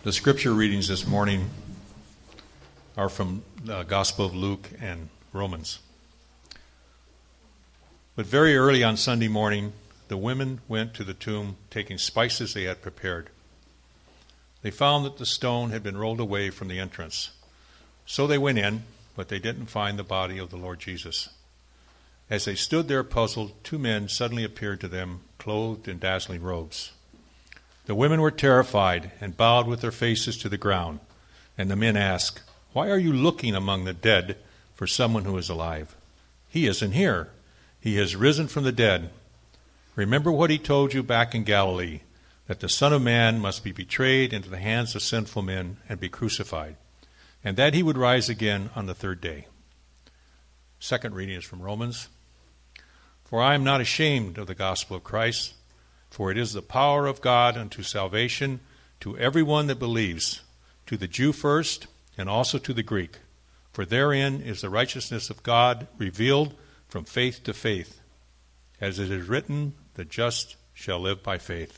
The scripture readings this morning are from the Gospel of Luke and Romans. But very early on Sunday morning, the women went to the tomb taking spices they had prepared. They found that the stone had been rolled away from the entrance. So they went in, but they didn't find the body of the Lord Jesus. As they stood there puzzled, two men suddenly appeared to them, clothed in dazzling robes. The women were terrified and bowed with their faces to the ground. And the men asked, "Why are you looking among the dead for someone who is alive? He isn't here. He has risen from the dead. Remember what he told you back in Galilee, that the Son of Man must be betrayed into the hands of sinful men and be crucified, and that he would rise again on the third day." Second reading is from Romans. "For I am not ashamed of the gospel of Christ, for it is the power of God unto salvation to everyone that believes, to the Jew first, and also to the Greek. For therein is the righteousness of God revealed from faith to faith. As it is written, the just shall live by faith."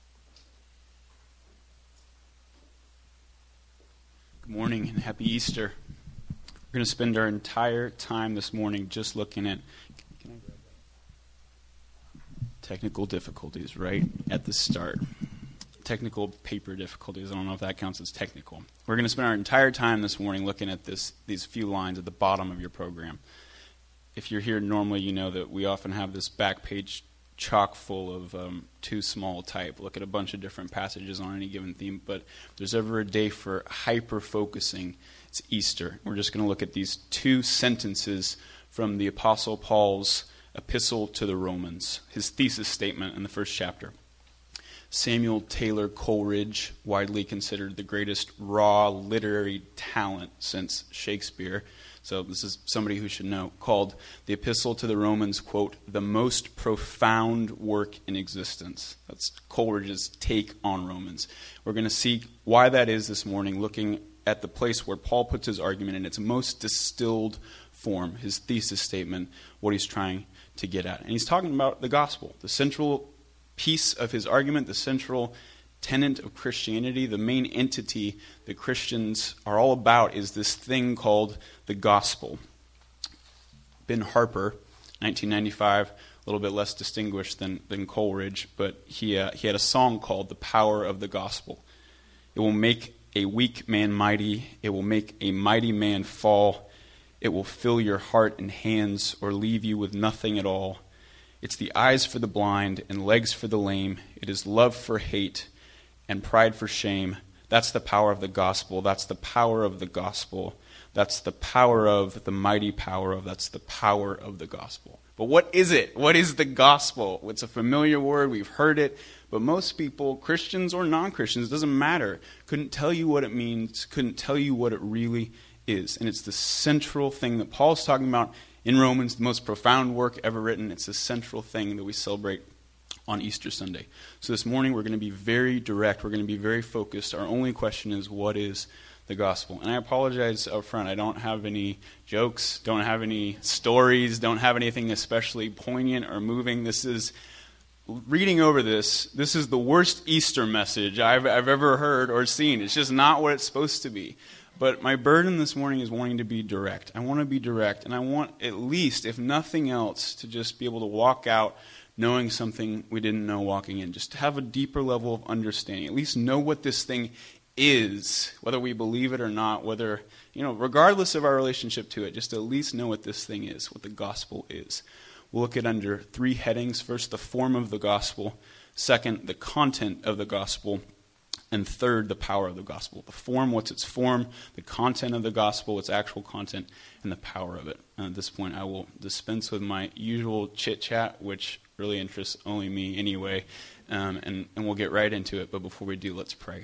Good morning and happy Easter. We're going to spend our entire time this morning just looking at technical difficulties right at the start. Technical paper difficulties. I don't know if that counts as technical. We're going to spend our entire time this morning looking at these few lines at the bottom of your program. If you're here normally, you know that we often have this back page chock full of too small type. Look at a bunch of different passages on any given theme. But if there's ever a day for hyper-focusing, it's Easter. We're just going to look at these two sentences from the Apostle Paul's epistle to the Romans, his thesis statement in the first chapter. Samuel Taylor Coleridge, widely considered the greatest raw literary talent since Shakespeare, so this is somebody who should know, called the Epistle to the Romans, quote, "the most profound work in existence." That's Coleridge's take on Romans. We're going to see why that is this morning, looking at the place where Paul puts his argument in its most distilled form, his thesis statement, what he's trying to get at. And he's talking about the gospel, the central piece of his argument, the central tenet of Christianity, the main entity that Christians are all about is this thing called the gospel. Ben Harper, 1995, a little bit less distinguished than Coleridge, but he had a song called "The Power of the Gospel." It will make a weak man mighty. It will make a mighty man fall. It will fill your heart and hands or leave you with nothing at all. It's the eyes for the blind and legs for the lame. It is love for hate and pride for shame. That's the power of the gospel. That's the power of the gospel. That's the power of the mighty power of. That's the power of the gospel. But what is it? What is the gospel? It's a familiar word. We've heard it. But most people, Christians or non-Christians, doesn't matter, couldn't tell you what it means, couldn't tell you what it really is. And it's the central thing that Paul's talking about in Romans, the most profound work ever written. It's the central thing that we celebrate on Easter Sunday. So this morning we're going to be very direct. We're going to be very focused. Our only question is, what is the gospel? And I apologize up front. I don't have any jokes, don't have any stories, don't have anything especially poignant or moving. This is, reading over this is the worst Easter message I've ever heard or seen. It's just not what it's supposed to be. But my burden this morning is wanting to be direct. I want to be direct, and I want at least, if nothing else, to just be able to walk out knowing something we didn't know walking in. Just to have a deeper level of understanding. At least know what this thing is, whether we believe it or not, whether, regardless of our relationship to it, just to at least know what this thing is, what the gospel is. We'll look at under three headings. First, the form of the gospel. Second, the content of the gospel. And third, the power of the gospel. The form, what's its form, the content of the gospel, its actual content, and the power of it. And at this point, I will dispense with my usual chit-chat, which really interests only me anyway, and we'll get right into it. But before we do, let's pray.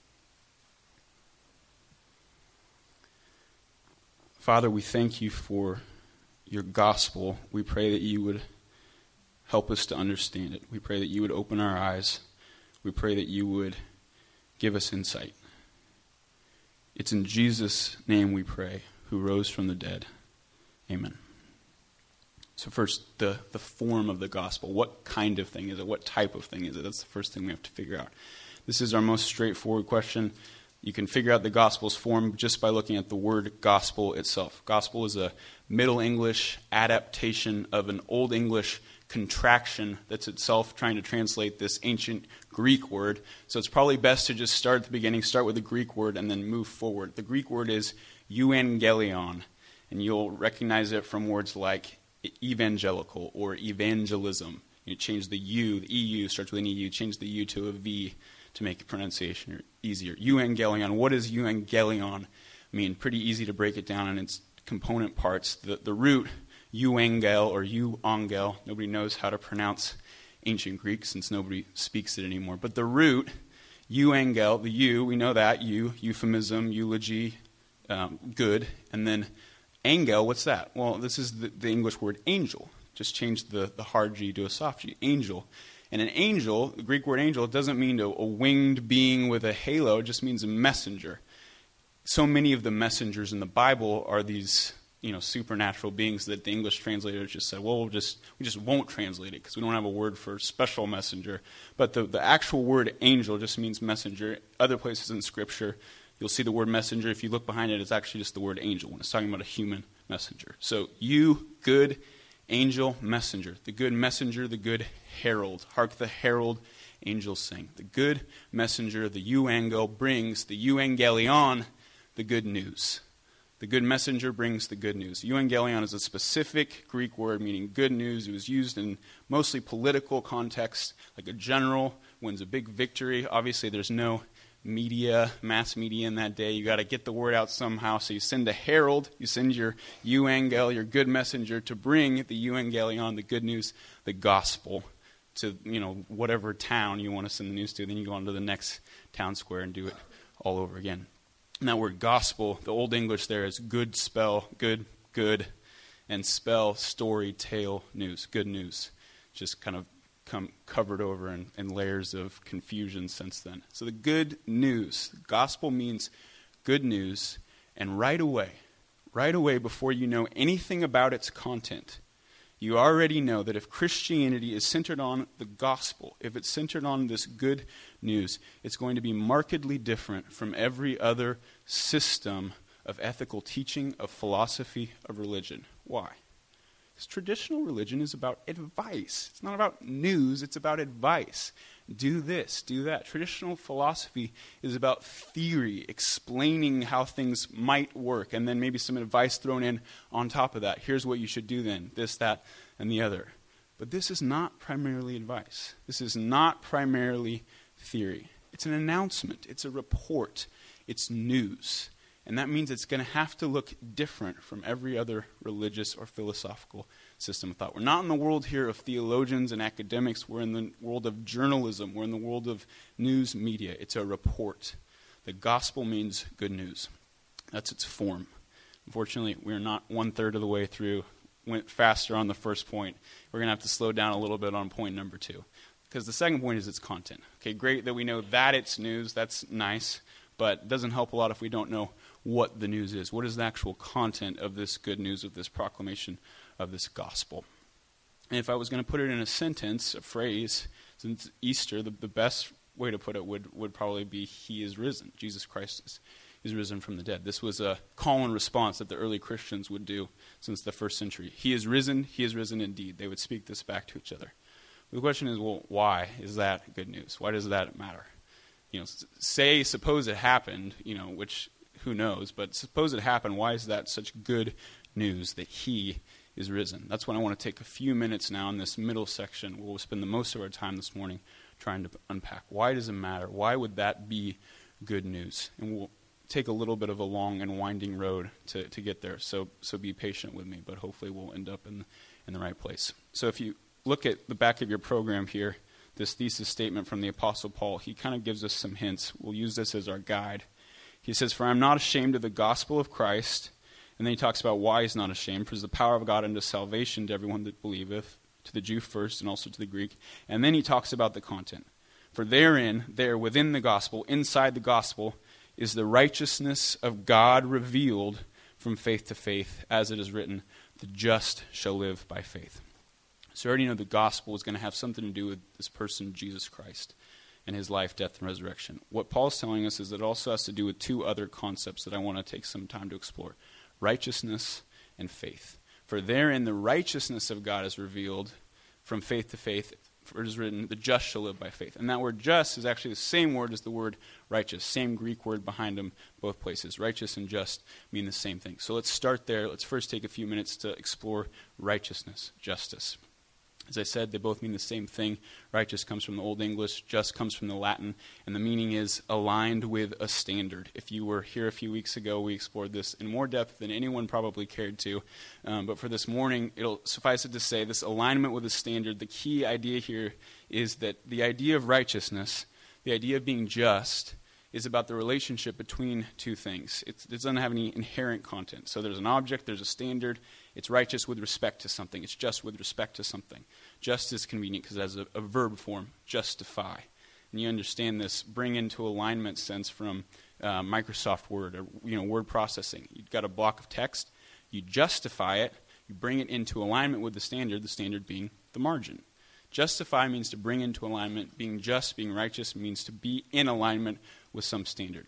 Father, we thank you for your gospel. We pray that you would help us to understand it. We pray that you would open our eyes. We pray that you would give us insight. It's in Jesus' name we pray, who rose from the dead. Amen. So first, the form of the gospel. What kind of thing is it? What type of thing is it? That's the first thing we have to figure out. This is our most straightforward question. You can figure out the gospel's form just by looking at the word gospel itself. Gospel is a Middle English adaptation of an Old English contraction that's itself trying to translate this ancient Greek word. So it's probably best to just start at the beginning, start with the Greek word, and then move forward. The Greek word is euangelion, and you'll recognize it from words like evangelical or evangelism. You change the U, the EU starts with an EU, change the U to a V to make pronunciation easier. Euangelion, what does euangelion mean? Pretty easy to break it down in its component parts. The root, euangel or euangel, nobody knows how to pronounce ancient Greek since nobody speaks it anymore. But the root, euangel, the U, we know that, euphemism, eulogy, good. And then angel, what's that? Well, this is the English word angel. Just change the hard G to a soft G, angel. And an angel, the Greek word angel, doesn't mean a winged being with a halo, it just means a messenger. So many of the messengers in the Bible are these, supernatural beings that the English translators just said, well, we just won't translate it because we don't have a word for special messenger. But the actual word angel just means messenger. Other places in Scripture, you'll see the word messenger. If you look behind it, it's actually just the word angel when it's talking about a human messenger. So you, good angel, messenger. The good messenger, the good herald. Hark the herald angels sing. The good messenger, the euangel, brings the euangelion, the good news. The good messenger brings the good news. Euangelion is a specific Greek word meaning good news. It was used in mostly political context, like a general wins a big victory. Obviously, there's no mass media in that day. You got to get the word out somehow. So you send a herald, you send your euangel, your good messenger, to bring the euangelion, the good news, the gospel, to whatever town you want to send the news to. Then you go on to the next town square and do it all over again. And that word gospel, the Old English there is good spell, good, and spell, story, tale, news, good news. Just kind of covered over in layers of confusion since then. So the good news, gospel means good news, and right away before you know anything about its content, you already know that if Christianity is centered on the gospel, if it's centered on this good news, it's going to be markedly different from every other system of ethical teaching, of philosophy, of religion. Why? Because traditional religion is about advice. It's not about news, it's about advice. Do this, do that. Traditional philosophy is about theory, explaining how things might work, and then maybe some advice thrown in on top of that. Here's what you should do then, this, that, and the other. But this is not primarily advice. This is not primarily theory. It's an announcement. It's a report. It's news. And that means it's going to have to look different from every other religious or philosophical system of thought. We're not in the world here of theologians and academics. We're in the world of journalism. We're in the world of news media. It's a report. The gospel means good news. That's its form. Unfortunately, we're not 1/3 of the way through. Went faster on the first point. We're going to have to slow down a little bit on point number 2. Because the second point is its content. Okay, great that we know that it's news. That's nice. But it doesn't help a lot if we don't know what the news is. What is the actual content of this good news, of this proclamation, of this gospel? And if I was going to put it in a sentence, a phrase, since Easter, the best way to put it would probably be, He is risen. Jesus Christ is risen from the dead. This was a call and response that the early Christians would do since the first century. He is risen indeed. They would speak this back to each other. The question is, well, why is that good news? Why does that matter? Suppose it happened, which who knows, but suppose it happened, why is that such good news that He is risen? That's what I want to take a few minutes now in this middle section. We'll spend the most of our time this morning trying to unpack. Why does it matter? Why would that be good news? And we'll take a little bit of a long and winding road to get there, so be patient with me, but hopefully we'll end up in the right place. So if you look at the back of your program here, this thesis statement from the Apostle Paul, he kind of gives us some hints. We'll use this as our guide. He says, "For I am not ashamed of the gospel of Christ." And then he talks about why he's not ashamed. "For it is the power of God unto salvation to everyone that believeth, to the Jew first and also to the Greek." And then he talks about the content. "For there within the gospel, inside the gospel, is the righteousness of God revealed from faith to faith, as it is written, the just shall live by faith." So you already know the gospel is going to have something to do with this person, Jesus Christ. and his life, death, and resurrection. What Paul's telling us is that it also has to do with two other concepts that I want to take some time to explore: righteousness and faith. For therein the righteousness of God is revealed from faith to faith. For it is written, the just shall live by faith. And that word just is actually the same word as the word righteous, same Greek word behind them both places. Righteous and just mean the same thing. So let's start there. Let's first take a few minutes to explore righteousness, justice. As I said, they both mean the same thing. Righteous comes from the Old English, just comes from the Latin, and the meaning is aligned with a standard. If you were here a few weeks ago, we explored this in more depth than anyone probably cared to. But for this morning, it'll suffice it to say this alignment with a standard, the key idea here is that the idea of righteousness, the idea of being just, is about the relationship between two things. It doesn't have any inherent content. So there's an object, there's a standard. It's righteous with respect to something. It's just with respect to something. Just is convenient because it has a verb form, justify. And you understand this bring into alignment sense from Microsoft Word or word processing. You've got a block of text, you justify it, you bring it into alignment with the standard being the margin. Justify means to bring into alignment. Being just, being righteous means to be in alignment with some standard.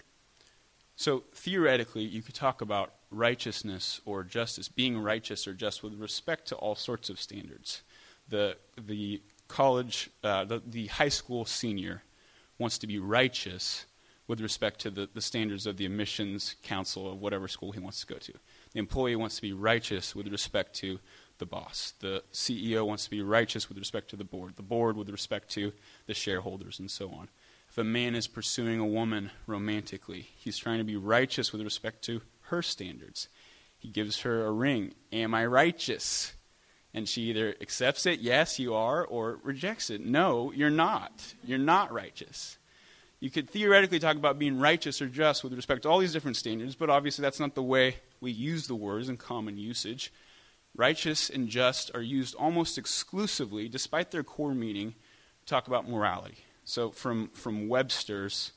So theoretically, you could talk about righteousness or justice, being righteous or just with respect to all sorts of standards. The college, the high school senior wants to be righteous with respect to the standards of the admissions council of whatever school he wants to go to. The employee wants to be righteous with respect to the boss. The CEO wants to be righteous with respect to the board with respect to the shareholders, and so on. If a man is pursuing a woman romantically, he's trying to be righteous with respect to her standards. He gives her a ring. Am I righteous? And she either accepts it, yes, you are, or rejects it. No, you're not. You're not righteous. You could theoretically talk about being righteous or just with respect to all these different standards, but obviously that's not the way we use the words in common usage. Righteous and just are used almost exclusively, despite their core meaning, to talk about morality. So from Webster's,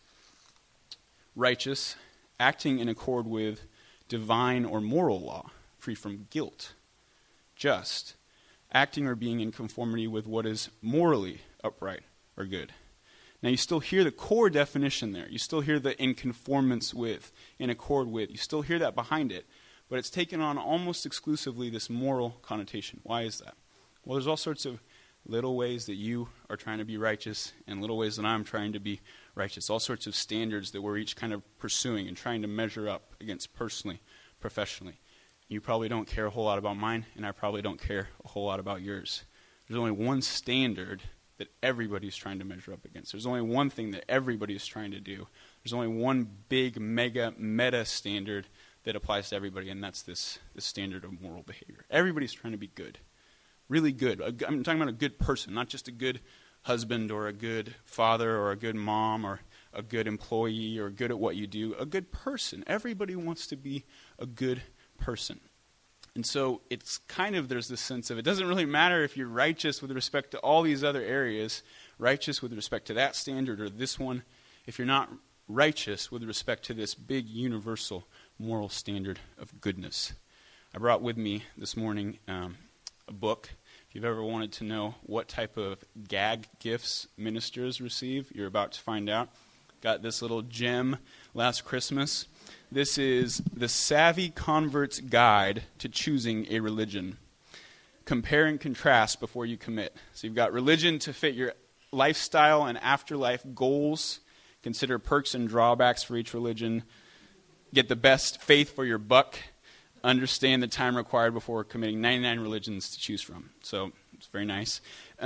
righteous, acting in accord with divine or moral law, free from guilt. Just, acting or being in conformity with what is morally upright or good. Now you still hear the core definition there. You still hear the in conformance with, in accord with. You still hear that behind it. But it's taken on almost exclusively this moral connotation. Why is that? Well, there's all sorts of little ways that you are trying to be righteous and little ways that I'm trying to be righteous. All sorts of standards that we're each kind of pursuing and trying to measure up against personally, professionally. You probably don't care a whole lot about mine, and I probably don't care a whole lot about yours. There's only one standard that everybody's trying to measure up against. There's only one thing that everybody's trying to do. There's only one big, meta standard that applies to everybody, and that's this standard of moral behavior. Everybody's trying to be good. Really good. I'm talking about a good person, not just a good husband or a good father or a good mom or a good employee or good at what you do. A good person. Everybody wants to be a good person. And so it's kind of, there's this sense of it doesn't really matter if you're righteous with respect to all these other areas, righteous with respect to that standard or this one, if you're not righteous with respect to this big universal moral standard of goodness. I brought with me this morning a book. If you've ever wanted to know what type of gag gifts ministers receive, you're about to find out. Got this little gem last Christmas. This is The Savvy Convert's Guide to Choosing a Religion. Compare and contrast before you commit. So you've got religion to fit your lifestyle and afterlife goals. Consider perks and drawbacks for each religion. Get the best faith for your buck. Understand the time required before committing 99 religions to choose from. So it's very nice.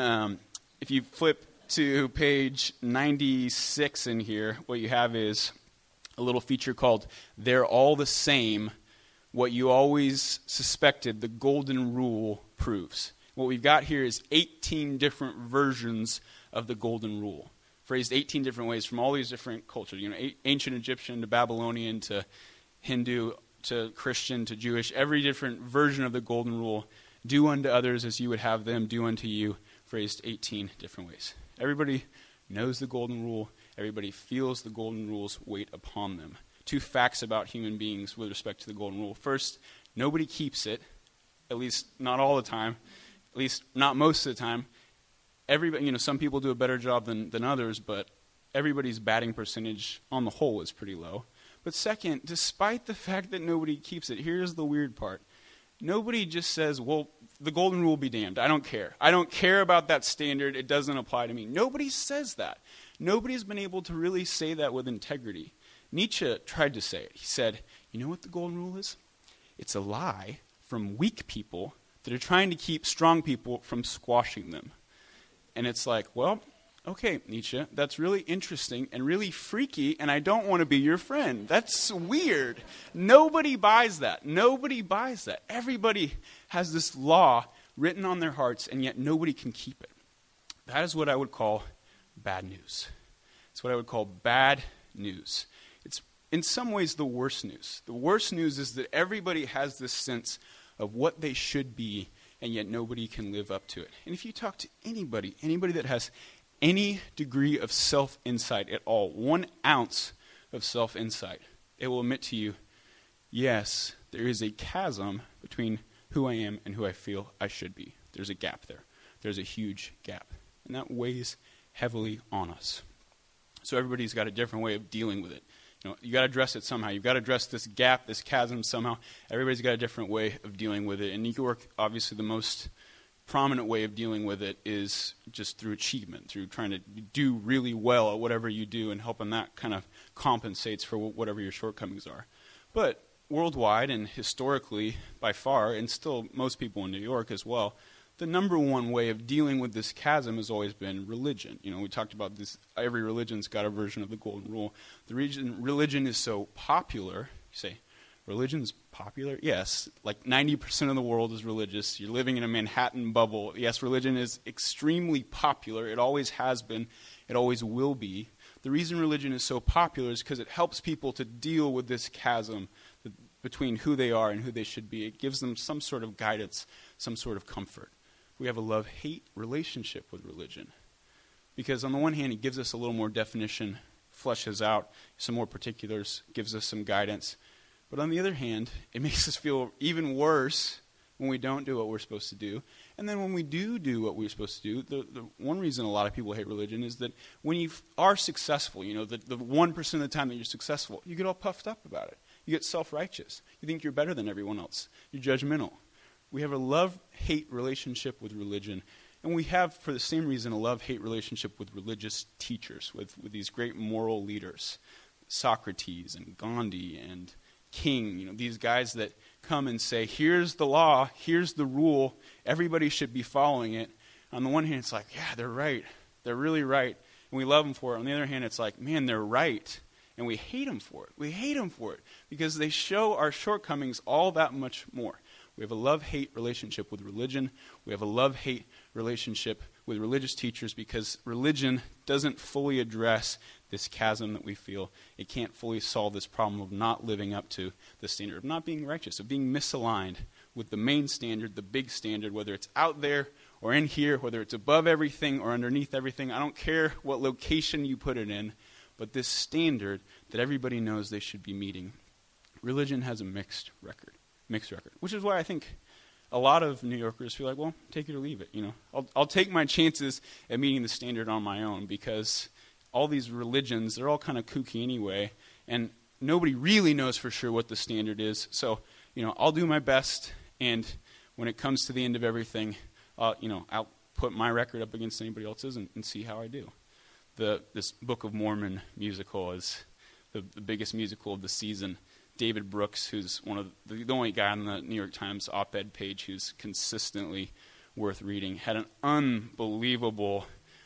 If you flip to page 96 in here, what you have is a little feature called They're All the Same, What You Always Suspected the Golden Rule Proves. What we've got here is 18 different versions of the Golden Rule, phrased 18 different ways from all these different cultures. Ancient Egyptian to Babylonian to Hindu to Christian to Jewish, every different version of the Golden Rule. Do unto others as you would have them do unto you, phrased 18 different ways. Everybody knows the Golden Rule. Everybody feels the Golden Rule's weight upon them. Two facts about human beings with respect to the Golden Rule. First, nobody keeps it, at least not all the time, at least not most of the time. Everybody, some people do a better job than others, but everybody's batting percentage on the whole is pretty low. But second, despite the fact that nobody keeps it, here's the weird part. Nobody just says, well, the golden rule be damned. I don't care. I don't care about that standard. It doesn't apply to me. Nobody says that. Nobody's been able to really say that with integrity. Nietzsche tried to say it. He said, you know what the golden rule is? It's a lie from weak people that are trying to keep strong people from squashing them. And it's like, well, okay, Nietzsche, that's really interesting and really freaky, and I don't want to be your friend. That's weird. Nobody buys that. Nobody buys that. Everybody has this law written on their hearts, and yet nobody can keep it. That is what I would call bad news. It's what I would call bad news. It's in some ways the worst news. The worst news is that everybody has this sense of what they should be, and yet nobody can live up to it. And if you talk to anybody that has any degree of self-insight at all, 1 ounce of self-insight, it will admit to you, yes, there is a chasm between who I am and who I feel I should be. There's a gap there. There's a huge gap. And that weighs heavily on us. So everybody's got a different way of dealing with it. You got to address it somehow. You've got to address this gap, this chasm somehow. Everybody's got a different way of dealing with it. In New York, obviously the most prominent way of dealing with it is just through achievement, through trying to do really well at whatever you do and hoping that kind of compensates for whatever your shortcomings are. But worldwide and historically, by far, and still most people in New York as well, the number one way of dealing with this chasm has always been religion. We talked about this. Every religion's got a version of the golden rule. The reason religion is so popular, you say, religion's popular? Yes, like 90% of the world is religious. You're living in a Manhattan bubble. Yes, religion is extremely popular. It always has been. It always will be. The reason religion is so popular is because it helps people to deal with this chasm between who they are and who they should be. It gives them some sort of guidance, some sort of comfort. We have a love-hate relationship with religion. Because on the one hand, it gives us a little more definition, fleshes out some more particulars, gives us some guidance. But on the other hand, it makes us feel even worse when we don't do what we're supposed to do. And then when we do what we're supposed to do, the one reason a lot of people hate religion is that when you are successful, the 1% of the time that you're successful, you get all puffed up about it. You get self-righteous. You think you're better than everyone else. You're judgmental. We have a love-hate relationship with religion. And we have, for the same reason, a love-hate relationship with religious teachers, with these great moral leaders, Socrates and Gandhi and King, these guys that come and say, here's the law, here's the rule, everybody should be following it. On the one hand, it's like, yeah, they're right. They're really right. And we love them for it. On the other hand, it's like, man, they're right. And we hate them for it. We hate them for it because they show our shortcomings all that much more. We have a love-hate relationship with religion. We have a love-hate relationship with religious teachers because religion doesn't fully address this chasm that we feel. It can't fully solve this problem of not living up to the standard, of not being righteous, of being misaligned with the main standard, the big standard, whether it's out there or in here, whether it's above everything or underneath everything. I don't care what location you put it in, but this standard that everybody knows they should be meeting. Religion has a mixed record, which is why I think a lot of New Yorkers feel like, well, take it or leave it. I'll take my chances at meeting the standard on my own because all these religions, they're all kind of kooky anyway, and nobody really knows for sure what the standard is. So, I'll do my best, and when it comes to the end of everything, I'll put my record up against anybody else's and see how I do. This Book of Mormon musical is the biggest musical of the season. David Brooks, who's one of the only guy on the New York Times op-ed page who's consistently worth reading, had an unbelievable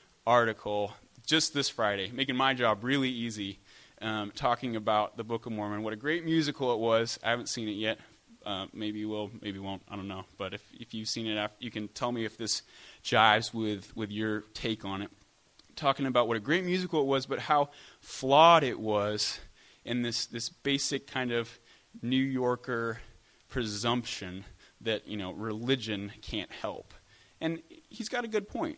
article just this Friday, making my job really easy, talking about the Book of Mormon, what a great musical it was. I haven't seen it yet. Maybe you will, maybe you won't, I don't know. But if you've seen it, you can tell me if this jives with your take on it. Talking about what a great musical it was, but how flawed it was in this basic kind of New Yorker presumption that, religion can't help. And he's got a good point.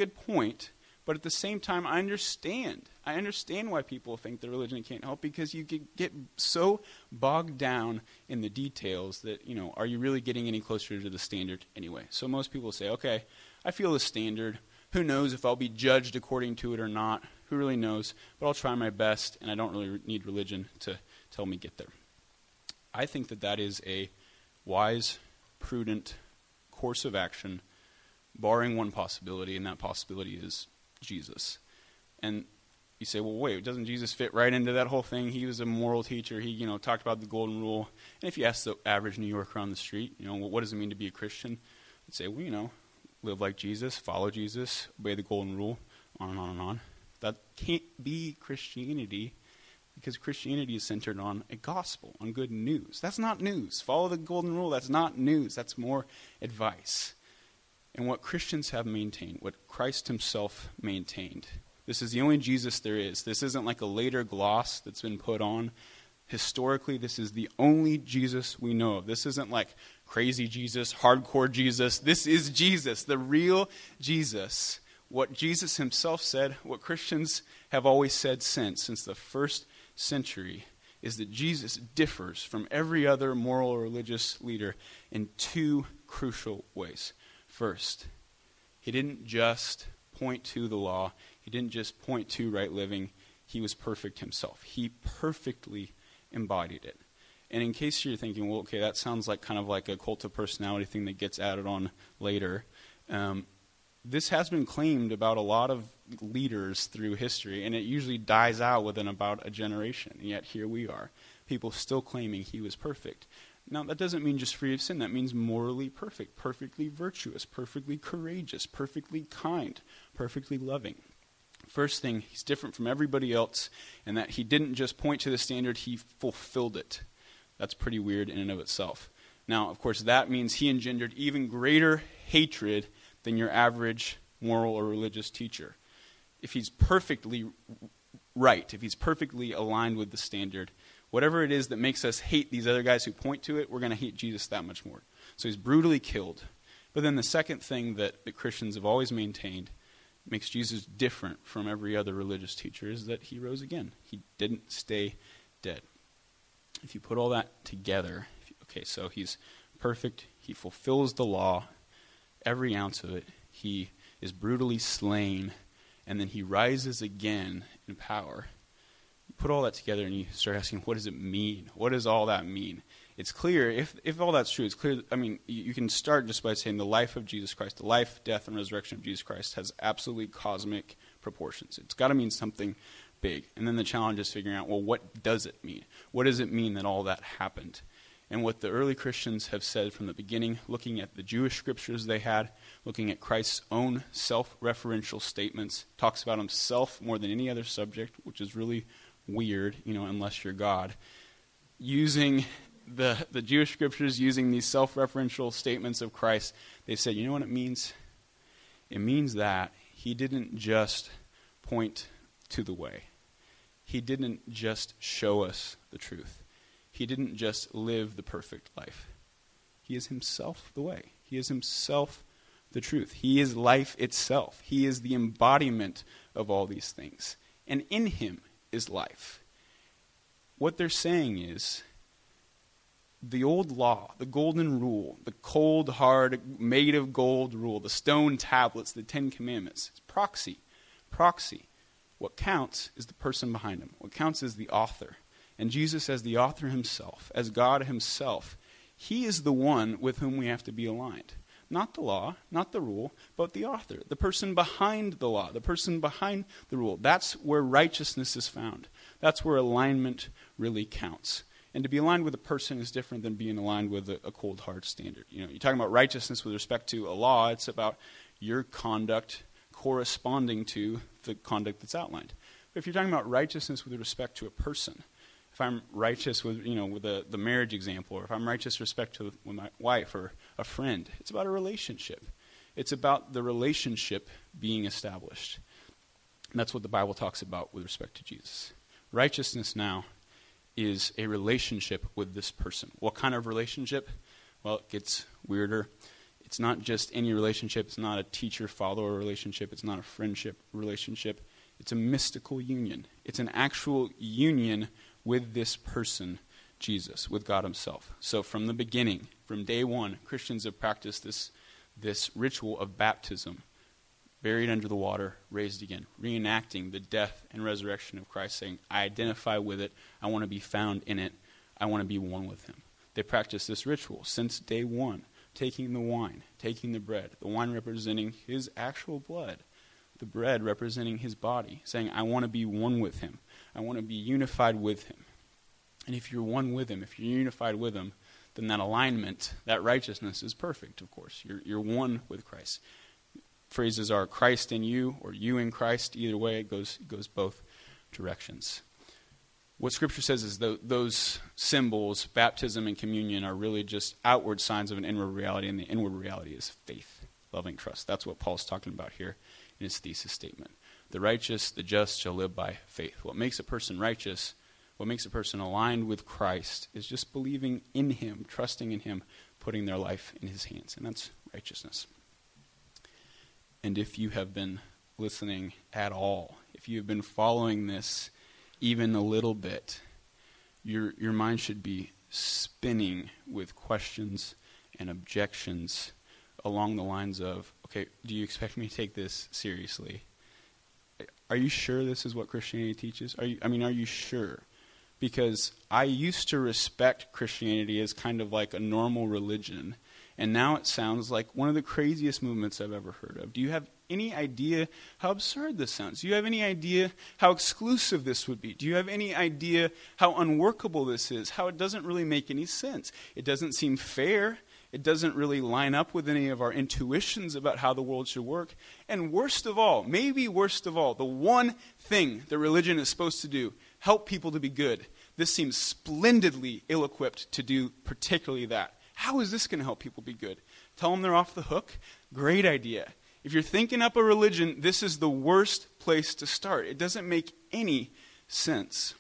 But at the same time, I understand why people think that religion can't help, because you get so bogged down in the details that, are you really getting any closer to the standard anyway? So most people say, okay, I feel the standard. Who knows if I'll be judged according to it or not? Who really knows? But I'll try my best, and I don't really need religion to help me get there. I think that is a wise, prudent course of action, barring one possibility, and that possibility is Jesus. And you say, well, wait, doesn't Jesus fit right into that whole thing? He was a moral teacher. He, talked about the golden rule. And if you ask the average New Yorker on the street, what does it mean to be a Christian? They'd say, well, live like Jesus, follow Jesus, obey the golden rule, on and on and on. That can't be Christianity, because Christianity is centered on a gospel, on good news. That's not news. Follow the golden rule. That's not news. That's more advice. And what Christians have maintained, what Christ himself maintained, this is the only Jesus there is. This isn't like a later gloss that's been put on. Historically, this is the only Jesus we know of. This isn't like crazy Jesus, hardcore Jesus. This is Jesus, the real Jesus. What Jesus himself said, what Christians have always said since the first century, is that Jesus differs from every other moral or religious leader in two crucial ways. First, he didn't just point to the law. He didn't just point to right living. He was perfect himself. He perfectly embodied it. And in case you're thinking, well, okay, that sounds like kind of like a cult of personality thing that gets added on later. This has been claimed about a lot of leaders through history, and it usually dies out within about a generation. And yet here we are, people still claiming he was perfect. Now, that doesn't mean just free of sin. That means morally perfect, perfectly virtuous, perfectly courageous, perfectly kind, perfectly loving. First thing, he's different from everybody else in that he didn't just point to the standard, he fulfilled it. That's pretty weird in and of itself. Now, of course, that means he engendered even greater hatred than your average moral or religious teacher. If he's perfectly right, if he's perfectly aligned with the standard, whatever it is that makes us hate these other guys who point to it, we're going to hate Jesus that much more. So he's brutally killed. But then the second thing that Christians have always maintained makes Jesus different from every other religious teacher is that he rose again. He didn't stay dead. If you put all that together, so he's perfect, he fulfills the law, every ounce of it, he is brutally slain, and then he rises again in power. You put all that together and you start asking, what does it mean? What does all that mean? It's clear, if all that's true, it's clear, you can start just by saying the life of Jesus Christ, the life, death, and resurrection of Jesus Christ has absolutely cosmic proportions. It's got to mean something big. And then the challenge is figuring out, well, what does it mean? What does it mean that all that happened? And what the early Christians have said from the beginning, looking at the Jewish scriptures they had, looking at Christ's own self-referential statements, talks about himself more than any other subject, which is really weird, unless you're God. Using the Jewish scriptures, using these self-referential statements of Christ, they said, you know what it means? It means that he didn't just point to the way. He didn't just show us the truth. He didn't just live the perfect life. He is himself the way. He is himself the truth. He is life itself. He is the embodiment of all these things. And in him is life. What they're saying is, the old law, the golden rule, the cold, hard, made of gold rule, the stone tablets, the 10 Commandments, it's proxy. Proxy. What counts is the person behind him. What counts is the author. And Jesus, as the author himself, as God himself, he is the one with whom we have to be aligned. Not the law, not the rule, but the author, the person behind the law, the person behind the rule. That's where righteousness is found. That's where alignment really counts. And to be aligned with a person is different than being aligned with a cold, hard standard. You're talking about righteousness with respect to a law. It's about your conduct corresponding to the conduct that's outlined. But if you're talking about righteousness with respect to a person, if I'm righteous with the marriage example, or if I'm righteous with respect to with my wife or a friend, it's about a relationship. It's about the relationship being established. And that's what the Bible talks about with respect to Jesus. Righteousness now is a relationship with this person. What kind of relationship? Well, it gets weirder. It's not just any relationship. It's not a teacher-follower relationship. It's not a friendship relationship. It's a mystical union. It's an actual union with this person, Jesus, with God himself. So from the beginning, from day one, Christians have practiced this ritual of baptism. buried under the water, raised again, reenacting the death and resurrection of Christ, saying, I identify with it, I want to be found in it, I want to be one with him. They practice this ritual since day one, taking the wine, taking the bread, the wine representing his actual blood, the bread representing his body, saying, I want to be one with him, I want to be unified with him. And if you're one with him, if you're unified with him, then that alignment, that righteousness is perfect, of course. You're one with Christ. Phrases are Christ in you or you in Christ. Either way, it goes both directions. What Scripture says is those symbols, baptism and communion, are really just outward signs of an inward reality, and the inward reality is faith, loving trust. That's what Paul's talking about here in his thesis statement. The righteous, the just shall live by faith. What makes a person righteous, what makes a person aligned with Christ, is just believing in him, trusting in him, putting their life in his hands, and that's righteousness. And if you have been listening at all, if you have been following this even a little bit, your mind should be spinning with questions and objections along the lines of, okay, do you expect me to take this seriously? Are you sure this is what Christianity teaches? Are you sure? Because I used to respect Christianity as kind of like a normal religion, and now it sounds like one of the craziest movements I've ever heard of. Do you have any idea how absurd this sounds? Do you have any idea how exclusive this would be? Do you have any idea how unworkable this is? How it doesn't really make any sense? It doesn't seem fair. It doesn't really line up with any of our intuitions about how the world should work. And worst of all, maybe worst of all, the one thing that religion is supposed to do, help people to be good. This seems splendidly ill-equipped to do particularly that. How is this going to help people be good? Tell them they're off the hook? Great idea. If you're thinking up a religion, this is the worst place to start. It doesn't make any sense.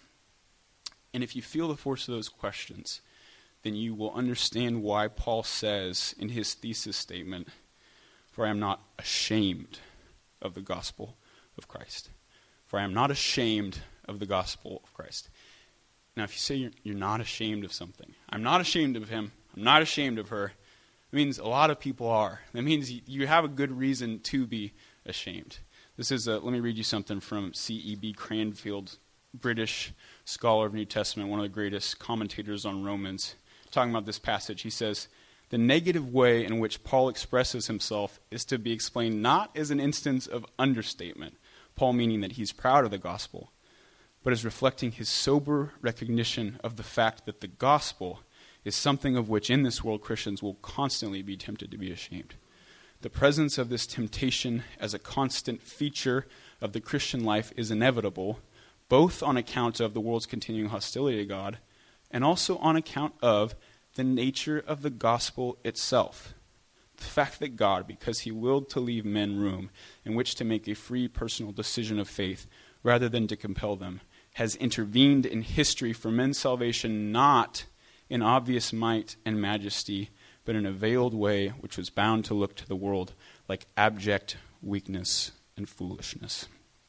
And if you feel the force of those questions, then you will understand why Paul says in his thesis statement, for I am not ashamed of the gospel of Christ. For I am not ashamed of the gospel of Christ. Now, if you say you're not ashamed of something, I'm not ashamed of him, I'm not ashamed of her, it means a lot of people are. That means you have a good reason to be ashamed. This is, let me read you something from C.E.B. Cranfield, British scholar of New Testament, one of the greatest commentators on Romans, talking about this passage. He says, the negative way in which Paul expresses himself is to be explained not as an instance of understatement, Paul meaning that he's proud of the gospel, but as reflecting his sober recognition of the fact that the gospel is something of which in this world Christians will constantly be tempted to be ashamed. The presence of this temptation as a constant feature of the Christian life is inevitable, both on account of the world's continuing hostility to God, and also on account of the nature of the gospel itself. The fact that God, because he willed to leave men room in which to make a free personal decision of faith, rather than to compel them, has intervened in history for men's salvation not in obvious might and majesty, but in a veiled way which was bound to look to the world like abject weakness and foolishness.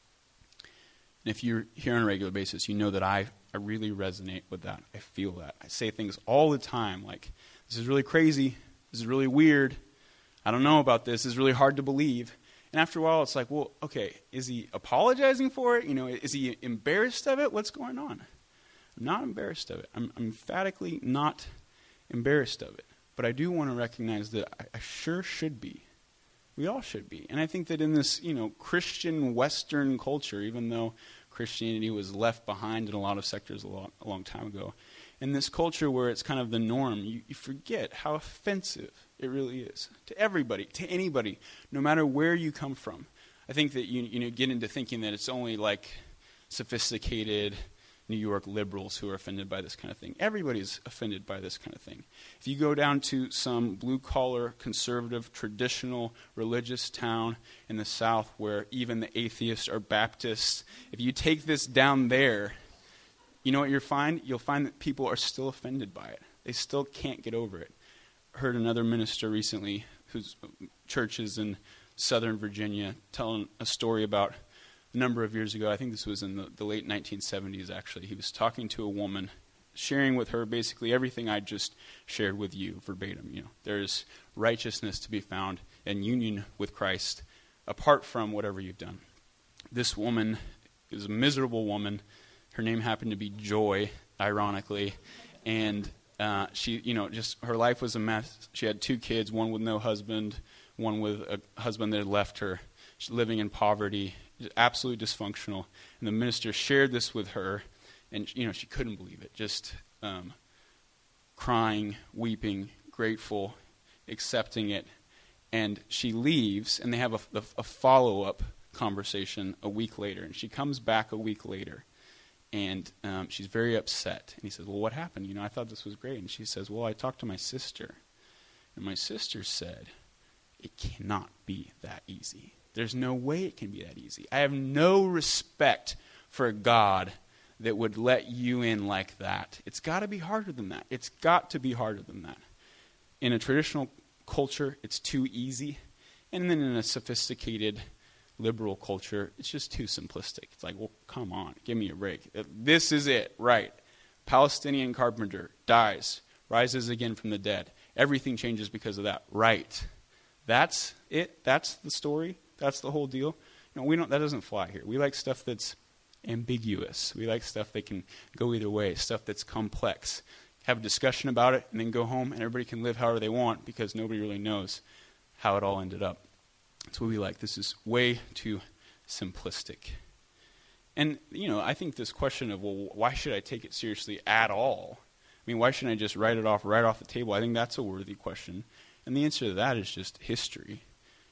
And if you're here on a regular basis, you know that I really resonate with that. I feel that. I say things all the time like, this is really crazy, this is really weird, I don't know about this is really hard to believe. And after a while, it's like, well, okay, is he apologizing for it? Is he embarrassed of it? What's going on? I'm not embarrassed of it. I'm emphatically not embarrassed of it. But I do want to recognize that I sure should be. We all should be. And I think that in this, Christian Western culture, even though Christianity was left behind in a lot of sectors a long time ago, in this culture where it's kind of the norm, you forget how offensive it really is to everybody, to anybody, no matter where you come from. I think that you get into thinking that it's only like sophisticated New York liberals who are offended by this kind of thing. Everybody's offended by this kind of thing. If you go down to some blue-collar, conservative, traditional, religious town in the South where even the atheists are Baptists, if you take this down there, you know what you'll find? You'll find that people are still offended by it. They still can't get over it. I heard another minister recently whose church is in Southern Virginia telling a story about a number of years ago. I think this was in the late 1970s, actually. He was talking to a woman, sharing with her basically everything I just shared with you verbatim. There's righteousness to be found in union with Christ, apart from whatever you've done. This woman is a miserable woman. Her name happened to be Joy, ironically, and she, just her life was a mess. She had 2 kids, one with no husband, one with a husband that had left her. She's living in poverty, absolutely dysfunctional. And the minister shared this with her, and she couldn't believe it. Just crying, weeping, grateful, accepting it. And she leaves, and they have a follow-up conversation a week later. And she comes back a week later, and she's very upset. And he says, well, what happened? I thought this was great. And she says, well, I talked to my sister, and my sister said, it cannot be that easy. There's no way it can be that easy. I have no respect for a God that would let you in like that. It's got to be harder than that. It's got to be harder than that. In a traditional culture, it's too easy. And then in a sophisticated liberal culture, it's just too simplistic. It's like, well, come on, give me a break. This is it, right? Palestinian carpenter dies, rises again from the dead. Everything changes because of that, right? That's it. That's the story. That's the whole deal. That doesn't fly here. We like stuff that's ambiguous. We like stuff that can go either way, stuff that's complex. Have a discussion about it and then go home and everybody can live however they want because nobody really knows how it all ended up. That's what we like. This is way too simplistic. And, I think this question of, well, why should I take it seriously at all? Why shouldn't I just write it off right off the table? I think that's a worthy question. And the answer to that is just history.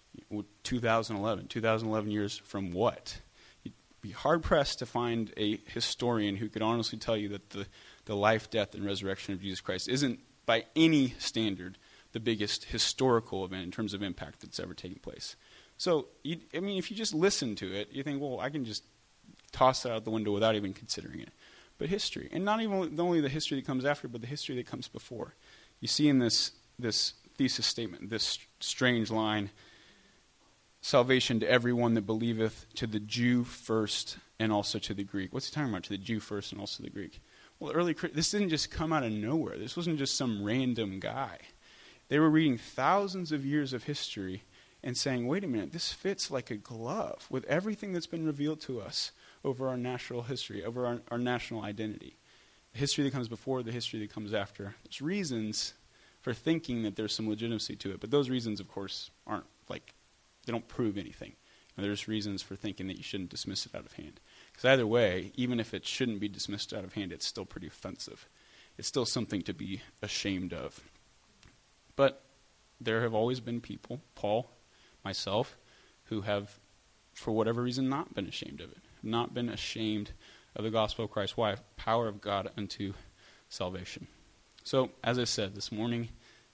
2011 years from what? You'd be hard-pressed to find a historian who could honestly tell you that the life, death, and resurrection of Jesus Christ isn't, by any standard, the biggest historical event in terms of impact that's ever taken place. So, if you just listen to it, you think, well, I can just toss that out the window without even considering it. But history, and not even only the history that comes after, but the history that comes before. You see in this thesis statement, this strange line, salvation to everyone that believeth, to the Jew first and also to the Greek. What's he talking about? To the Jew first and also the Greek. Well, this didn't just come out of nowhere. This wasn't just some random guy. They were reading thousands of years of history and saying, wait a minute, this fits like a glove with everything that's been revealed to us over our national history, over our national identity. The history that comes before, the history that comes after. There's reasons for thinking that there's some legitimacy to it, but those reasons, of course, aren't they don't prove anything. And there's reasons for thinking that you shouldn't dismiss it out of hand. Because either way, even if it shouldn't be dismissed out of hand, it's still pretty offensive. It's still something to be ashamed of. But there have always been people, Paul, myself, who have, for whatever reason, not been ashamed of it. Not been ashamed of the gospel of Christ. Why? Power of God unto salvation. So, as I said this morning,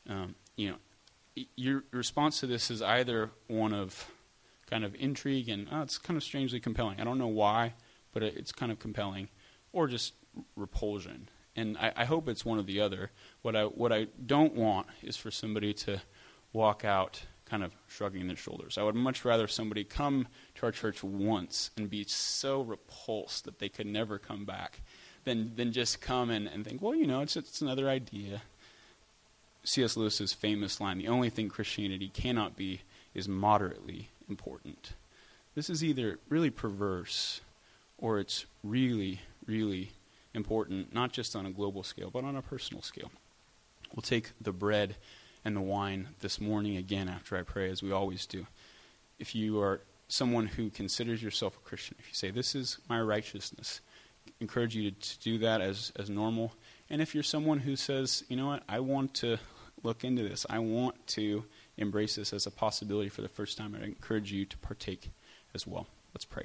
your response to this is either one of kind of intrigue and it's kind of strangely compelling. I don't know why, but it's kind of compelling, or just repulsion. And I hope it's one or the other. What I don't want is for somebody to walk out kind of shrugging their shoulders. I would much rather somebody come to our church once and be so repulsed that they could never come back than just come and think, well, it's another idea. C.S. Lewis's famous line, the only thing Christianity cannot be is moderately important. This is either really perverse or it's really, really important, not just on a global scale, but on a personal scale. We'll take the bread and the wine this morning again after I pray, as we always do. If you are someone who considers yourself a Christian, if you say, this is my righteousness, I encourage you to do that as normal. And if you're someone who says, I want to look into this, I want to embrace this as a possibility for the first time, I encourage you to partake as well. Let's pray.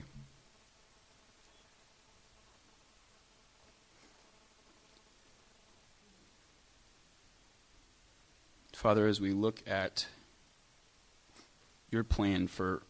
Father, as we look at your plan for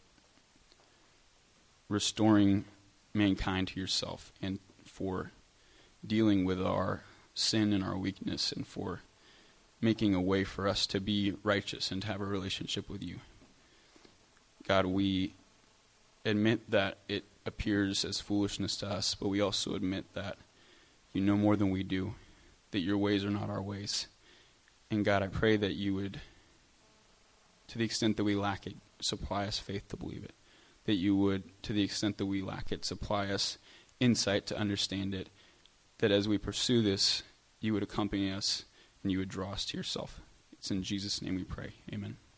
restoring mankind to yourself and for dealing with our sin and our weakness and for making a way for us to be righteous and to have a relationship with you. God, we admit that it appears as foolishness to us, but we also admit that you know more than we do, that your ways are not our ways. And God, I pray that you would, to the extent that we lack it, supply us faith to believe it. That you would, to the extent that we lack it, supply us insight to understand it. That as we pursue this, you would accompany us and you would draw us to yourself. It's in Jesus' name we pray. Amen.